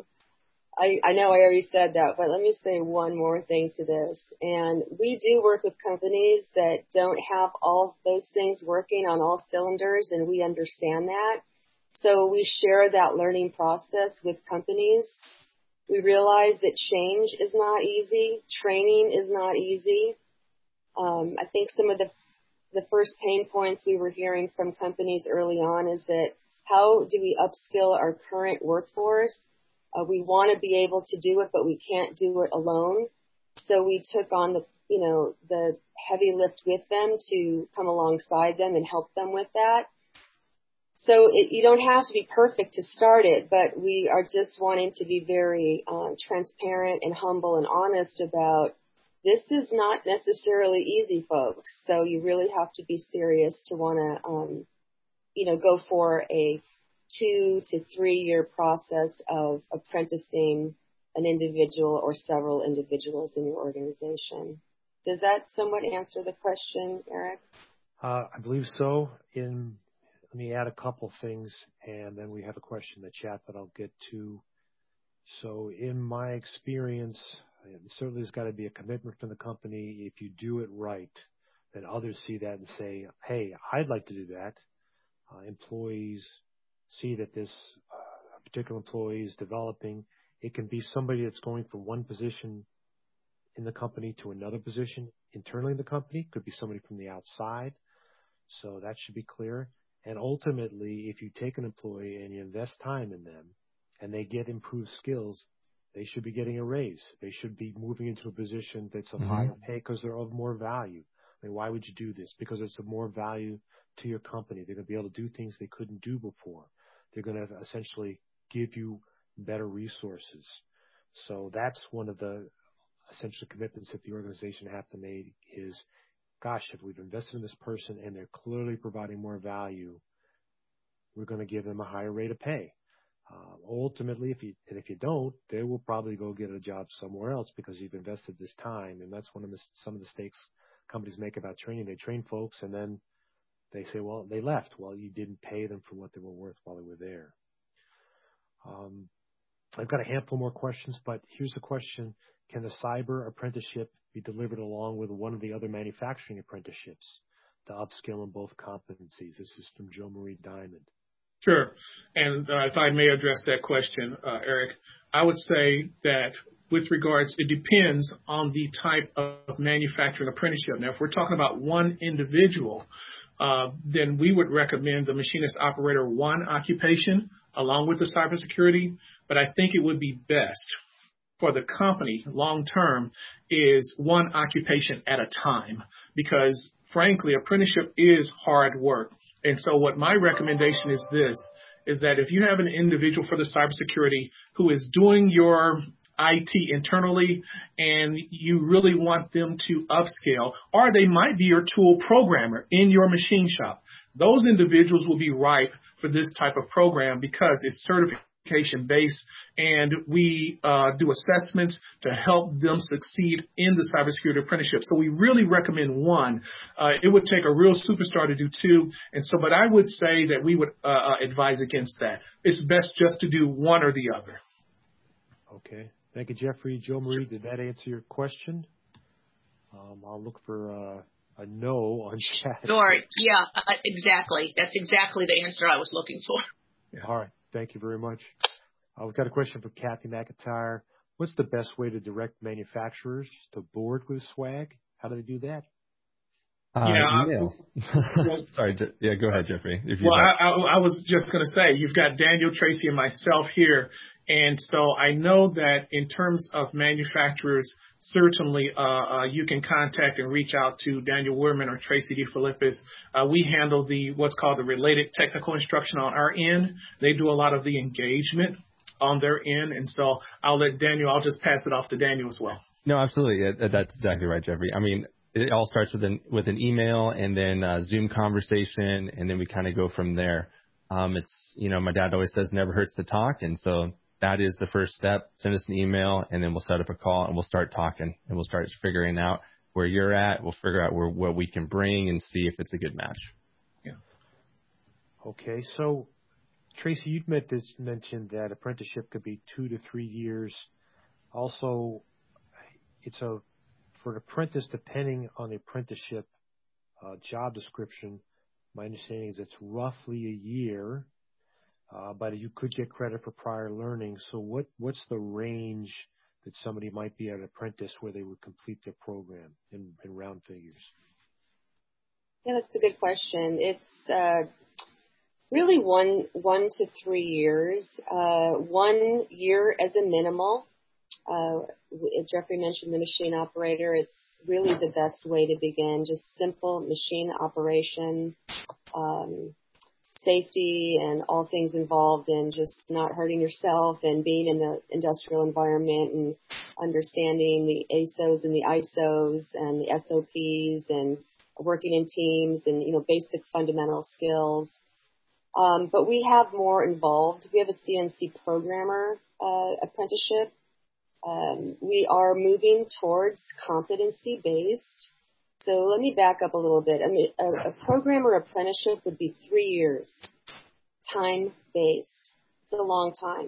I know I already said that, but let me say one more thing to this. And we do work with companies that don't have all those things working on all cylinders, and we understand that. So we share that learning process with companies. We realize that change is not easy. Training is not easy. I think some of the first pain points we were hearing from companies early on is that how do we upskill our current workforce? We want to be able to do it, but we can't do it alone. So we took on the heavy lift with them to come alongside them and help them with that. So you don't have to be perfect to start it, but we are just wanting to be very transparent and humble and honest about this is not necessarily easy, folks. So you really have to be serious to want to, go for a 2 to 3 year process of apprenticing an individual or several individuals in your organization. Does that somewhat answer the question, Eric? I believe so. Let me add a couple things, and then we have a question in the chat that I'll get to. So in my experience, certainly there's got to be a commitment from the company. If you do it right, then others see that and say, hey, I'd like to do that. Employees see that this particular employee is developing. It can be somebody that's going from one position in the company to another position internally in the company. It could be somebody from the outside. So that should be clear. And ultimately, if you take an employee and you invest time in them and they get improved skills, they should be getting a raise. They should be moving into a position that's of higher pay because they're of more value. I mean, why would you do this? Because it's of more value to your company. They're going to be able to do things they couldn't do before. They're going to essentially give you better resources. So that's one of the essential commitments that the organization have to make is, gosh, if we've invested in this person and they're clearly providing more value, we're going to give them a higher rate of pay. Ultimately, if you don't, they will probably go get a job somewhere else because you've invested this time. And that's some of the mistakes companies make about training. They train folks and then they say, well, they left. Well, you didn't pay them for what they were worth while they were there. I've got a handful more questions, but here's a question. Can the cyber apprenticeship be delivered along with one of the other manufacturing apprenticeships to upskill in both competencies? This is from Joe Marie Diamond. Sure. And if I may address that question, Eric, I would say that with regards, it depends on the type of manufacturing apprenticeship. Now, if we're talking about one individual, then we would recommend the machinist operator 1 occupation along with the cybersecurity. But I think it would be best for the company long term is 1 occupation at a time, because frankly, apprenticeship is hard work. And so what my recommendation is this, is that if you have an individual for the cybersecurity who is doing your IT internally and you really want them to upscale, or they might be your tool programmer in your machine shop, those individuals will be ripe for this type of program because it's certification based, and we do assessments to help them succeed in the cybersecurity apprenticeship. So we really recommend one. It would take a real superstar to do two, but I would say that we would advise against that. It's best just to do one or the other. Okay. Thank you, Jeffrey. Joe Marie, did that answer your question? I'll look for a no on chat. Sure. Yeah, exactly. That's exactly the answer I was looking for. Yeah. All right. Thank you very much. We've got a question from Kathy McIntyre. What's the best way to direct manufacturers to board with SWAG? How do they do that? Email. Sorry. Yeah, go ahead, Jeffrey. I was just going to say, you've got Daniel, Tracy, and myself here. And so I know that in terms of manufacturers, certainly you can contact and reach out to Daniel Wehrman or Tracy DeFilippis. We handle what's called the related technical instruction on our end. They do a lot of the engagement on their end. And so I'll just pass it off to Daniel as well. No, absolutely. That's exactly right, Jeffrey. I mean, it all starts with an email and then a Zoom conversation, and then we kind of go from there. It's, my dad always says never hurts to talk. And so that is the first step. Send us an email, and then we'll set up a call, and we'll start talking, and we'll start figuring out where you're at. We'll figure out what we can bring and see if it's a good match. Yeah. Okay. So, Tracy, you'd mentioned that apprenticeship could be 2 to 3 years. Also, for an apprentice, depending on the apprenticeship job description, my understanding is it's roughly a year. But you could get credit for prior learning. So what's the range that somebody might be an apprentice where they would complete their program in round figures? Yeah, that's a good question. It's really 1 to 3 years. 1 year as a minimal. Jeffrey mentioned the machine operator. It's really the best way to begin. Just simple machine operation. Safety and all things involved in just not hurting yourself and being in the industrial environment and understanding the ASOs and the ISOs and the SOPs and working in teams and, basic fundamental skills. But we have more involved. We have a CNC programmer apprenticeship. We are moving towards competency-based. So let me back up a little bit. I mean, a programmer apprenticeship would be 3 years, time-based. It's a long time.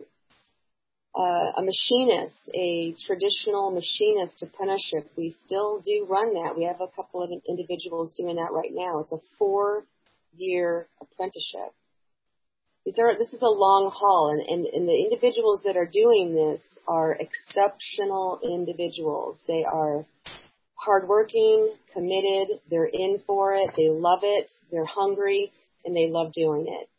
A machinist, a traditional machinist apprenticeship, we still do run that. We have a couple of individuals doing that right now. It's a 4-year apprenticeship. This is a long haul, and the individuals that are doing this are exceptional individuals. They are hardworking, committed, they're in for it, they love it, they're hungry, and they love doing it.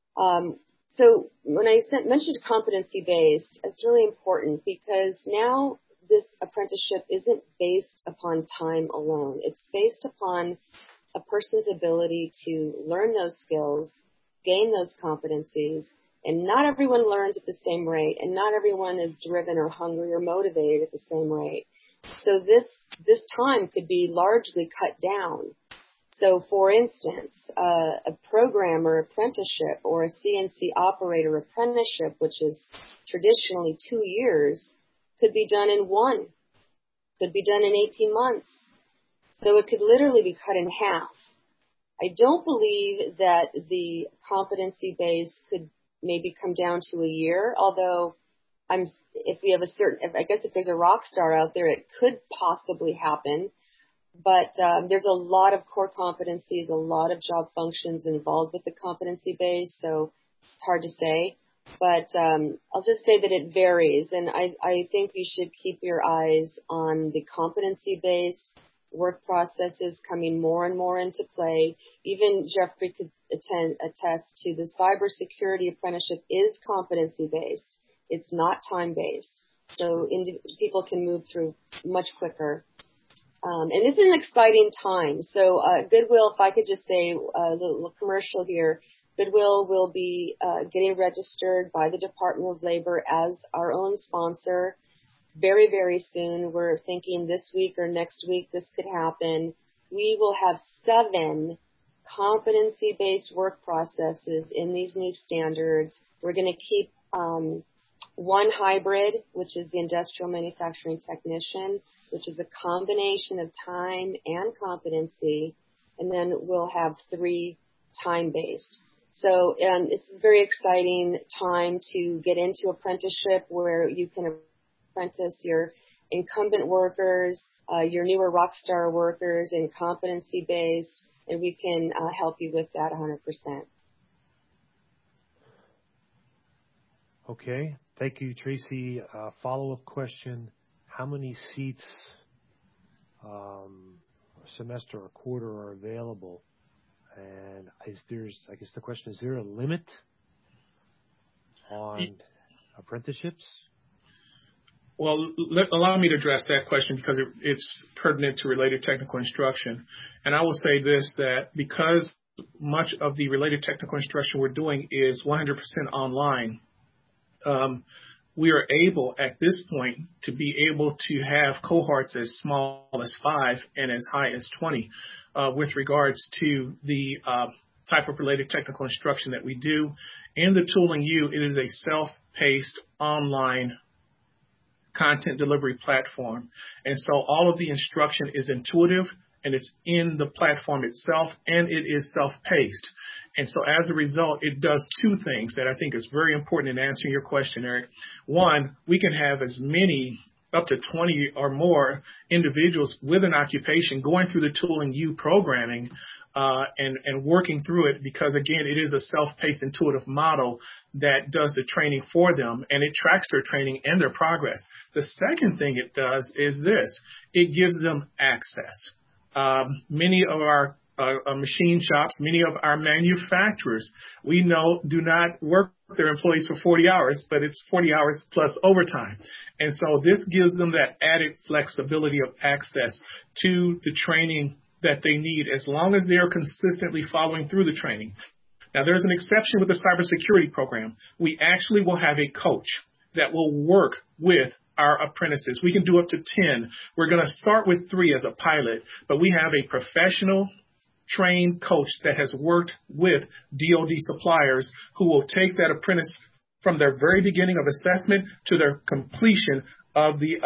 So when I mentioned competency-based, it's really important because now this apprenticeship isn't based upon time alone. It's based upon a person's ability to learn those skills, gain those competencies, and not everyone learns at the same rate, and not everyone is driven or hungry or motivated at the same rate. So this time could be largely cut down. So, for instance, a programmer apprenticeship or a CNC operator apprenticeship, which is traditionally 2 years, could be done in 1, could be done in 18 months. So it could literally be cut in half. I don't believe that the competency base could maybe come down to a year, although if there's a rock star out there, it could possibly happen. But there's a lot of core competencies, a lot of job functions involved with the competency base, so it's hard to say. But I'll just say that it varies, and I think you should keep your eyes on the competency-based work processes coming more and more into play. Even Jeffrey could attest to the cybersecurity apprenticeship is competency-based. It's not time-based, so people can move through much quicker. And this is an exciting time. So Goodwill, if I could just say a little commercial here, Goodwill will be getting registered by the Department of Labor as our own sponsor very, very soon. We're thinking this week or next week this could happen. We will have 7 competency-based work processes in these new standards. We're going to keep one hybrid, which is the industrial manufacturing technician, which is a combination of time and competency, and then we'll have 3 time-based. So this is a very exciting time to get into apprenticeship where you can apprentice your incumbent workers, your newer rock star workers in competency-based, and we can help you with that 100%. Okay. Thank you, Tracy. Follow-up question. How many seats a semester or quarter are available? And I guess the question is there a limit on apprenticeships? Well, allow me to address that question because it's pertinent to related technical instruction. And I will say this, that because much of the related technical instruction we're doing is 100% online, we are able at this point to be able to have cohorts as small as 5 and as high as 20 with regards to the type of related technical instruction that we do. And the Tooling U, it is a self-paced online content delivery platform. And so all of the instruction is intuitive and it's in the platform itself and it is self-paced. And so as a result, it does 2 things that I think is very important in answering your question, Eric. One, we can have as many, up to 20 or more individuals with an occupation going through the Tooling U programming and working through it because, again, it is a self-paced intuitive model that does the training for them, and it tracks their training and their progress. The second thing it does is this. It gives them access. Many of our machine shops, many of our manufacturers, we know do not work their employees for 40 hours, but it's 40 hours plus overtime. And so this gives them that added flexibility of access to the training that they need as long as they are consistently following through the training. Now, there's an exception with the cybersecurity program. We actually will have a coach that will work with our apprentices. We can do up to 10. We're going to start with 3 as a pilot, but we have a professional trained coach that has worked with DoD suppliers who will take that apprentice from their very beginning of assessment to their completion of the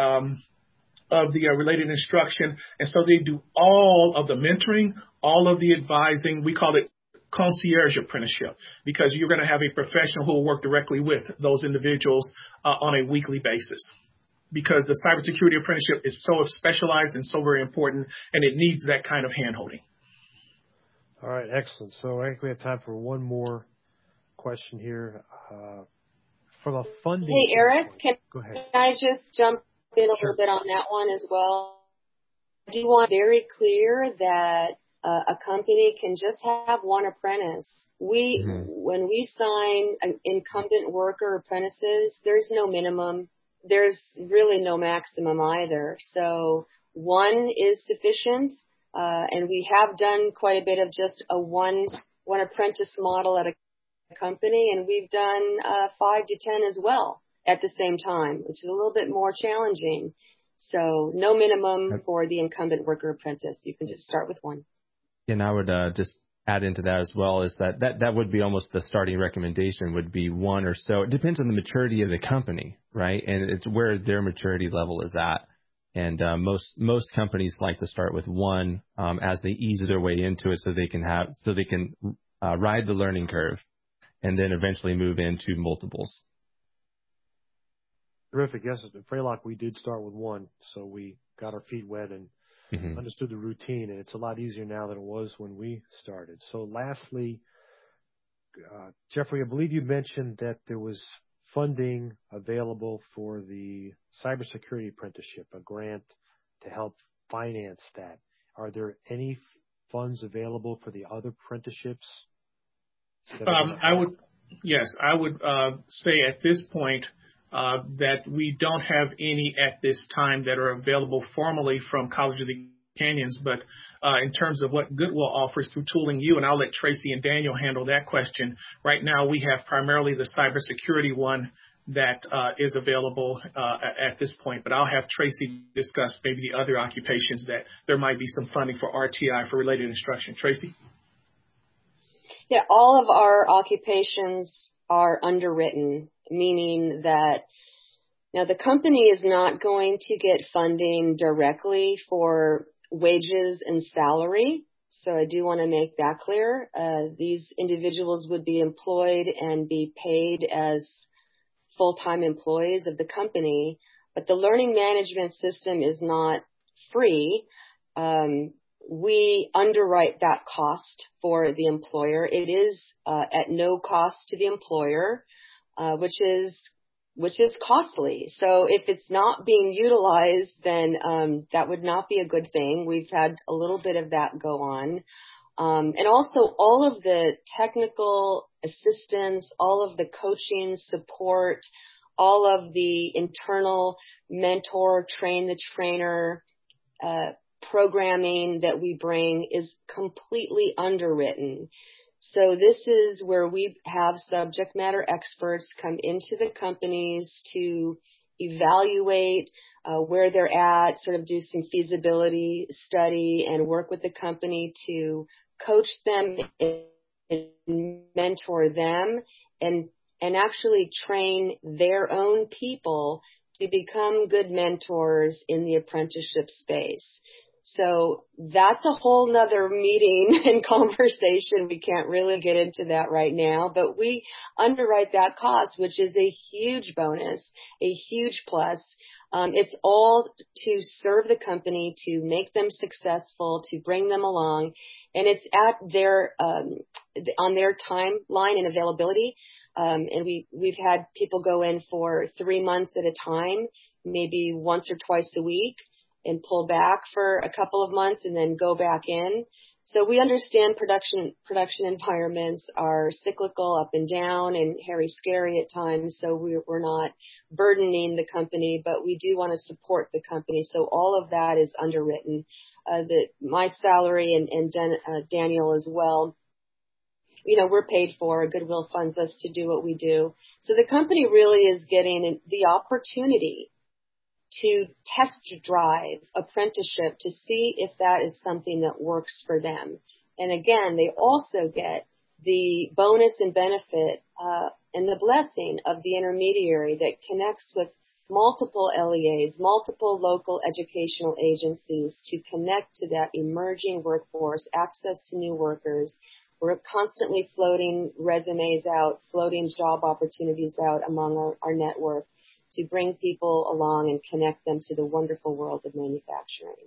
related instruction. And so they do all of the mentoring, all of the advising. We call it concierge apprenticeship because you're going to have a professional who will work directly with those individuals on a weekly basis. Because the cybersecurity apprenticeship is so specialized and so very important, and it needs that kind of hand-holding. All right, excellent. So I think we have time for one more question here. From a funding Hey, Eric, can I just jump in a little bit on that one as well? I do want to be very clear that a company can just have one apprentice. When we sign incumbent worker apprentices, there's no minimum. There's really no maximum either. So 1 is sufficient. And we have done quite a bit of just a one apprentice model at a company, and we've done 5 to 10 as well at the same time, which is a little bit more challenging. So no minimum for the incumbent worker apprentice. You can just start with 1. And I would just add into that as well is that would be almost the starting recommendation would be 1 or so. It depends on the maturity of the company, right? And it's where their maturity level is at. And most companies like to start with 1 as they ease their way into it, so they can ride the learning curve, and then eventually move into multiples. Terrific. Yes, at Freylock we did start with 1, so we got our feet wet and understood the routine, and it's a lot easier now than it was when we started. So, lastly, Jeffrey, I believe you mentioned that there was funding available for the cybersecurity apprenticeship, a grant to help finance that. Are there any funds available for the other apprenticeships? I would say at this point that we don't have any at this time that are available formally from College of the Canyons, but in terms of what Goodwill offers through Tooling U, and I'll let Tracy and Daniel handle that question. Right now, we have primarily the cybersecurity one that is available at this point, but I'll have Tracy discuss maybe the other occupations that there might be some funding for RTI for related instruction. Tracy? Yeah, all of our occupations are underwritten, meaning that now the company is not going to get funding directly for wages and salary. So I do want to make that clear. These individuals would be employed and be paid as full-time employees of the company, but the learning management system is not free. We underwrite that cost for the employer. It is at no cost to the employer, which is costly. So if it's not being utilized, then that would not be a good thing. We've had a little bit of that go on. And also all of the technical assistance, all of the coaching support, all of the internal mentor, train the trainer programming that we bring is completely underwritten. So this is where we have subject matter experts come into the companies to evaluate where they're at, sort of do some feasibility study and work with the company to coach them and mentor them and actually train their own people to become good mentors in the apprenticeship space. So that's a whole nother meeting and conversation. We can't really get into that right now, but we underwrite that cost, which is a huge bonus, a huge plus. It's all to serve the company, to make them successful, to bring them along, and it's at their on their timeline and availability. And we've had people go in for 3 months at a time, maybe once or twice a week, and pull back for a couple of months and then go back in. So we understand production environments are cyclical, up and down, and hairy, scary at times. So we're not burdening the company, but we do want to support the company. So all of that is underwritten. My salary and Daniel as well. You know, we're paid for. Goodwill funds us to do what we do. So the company really is getting the opportunity to test drive apprenticeship to see if that is something that works for them. And again, they also get the bonus and benefit and the blessing of the intermediary that connects with multiple LEAs, multiple local educational agencies to connect to that emerging workforce, access to new workers. We're constantly floating resumes out, floating job opportunities out among our network to bring people along and connect them to the wonderful world of manufacturing.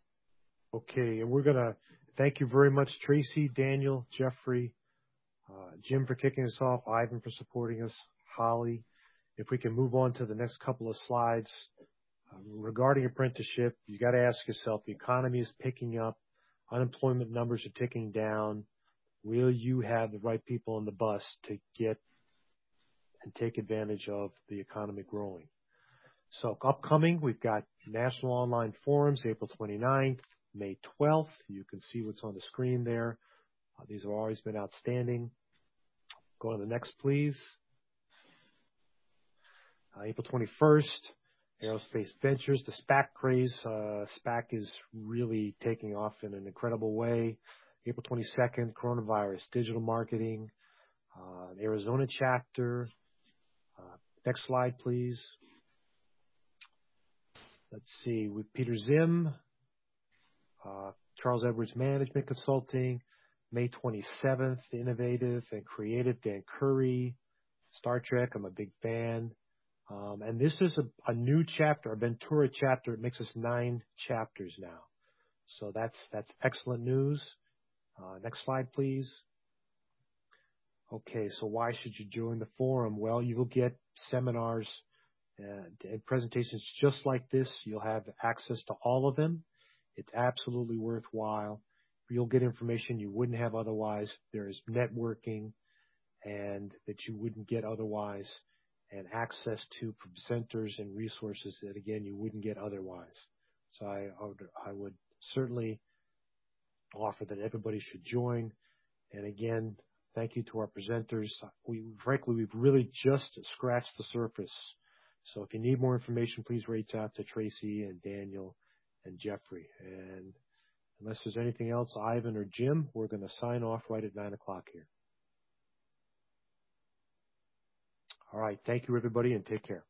Okay, and we're going to thank you very much, Tracy, Daniel, Jeffrey, Jim for kicking us off, Ivan for supporting us, Holly. If we can move on to the next couple of slides. Regarding apprenticeship, you got to ask yourself, the economy is picking up, unemployment numbers are ticking down. Will you have the right people on the bus to get and take advantage of the economy growing? So upcoming, we've got National Online Forums, April 29th, May 12th. You can see what's on the screen there. These have always been outstanding. Go on to the next, please. April 21st, Aerospace Ventures, the SPAC craze. SPAC is really taking off in an incredible way. April 22nd, Coronavirus, Digital Marketing, Arizona chapter. Next slide, please. Let's see, with Peter Zim, Charles Edwards Management Consulting, May 27th, Innovative and Creative, Dan Curry, Star Trek, I'm a big fan. And this is a new chapter, a Ventura chapter. It makes us 9 chapters now. So that's excellent news. Next slide, please. Okay, so why should you join the forum? Well, you will get seminars and presentations just like this. You'll have access to all of them. It's absolutely worthwhile. You'll get information you wouldn't have otherwise. There is networking and that you wouldn't get otherwise, and access to presenters and resources that, again, you wouldn't get otherwise. So I would certainly offer that everybody should join. And again, thank you to our presenters. Frankly, we've really just scratched the surface. So if you need more information, please reach out to Tracy and Daniel and Jeffrey. And unless there's anything else, Ivan or Jim, we're going to sign off right at 9 o'clock here. All right. Thank you, everybody, and take care.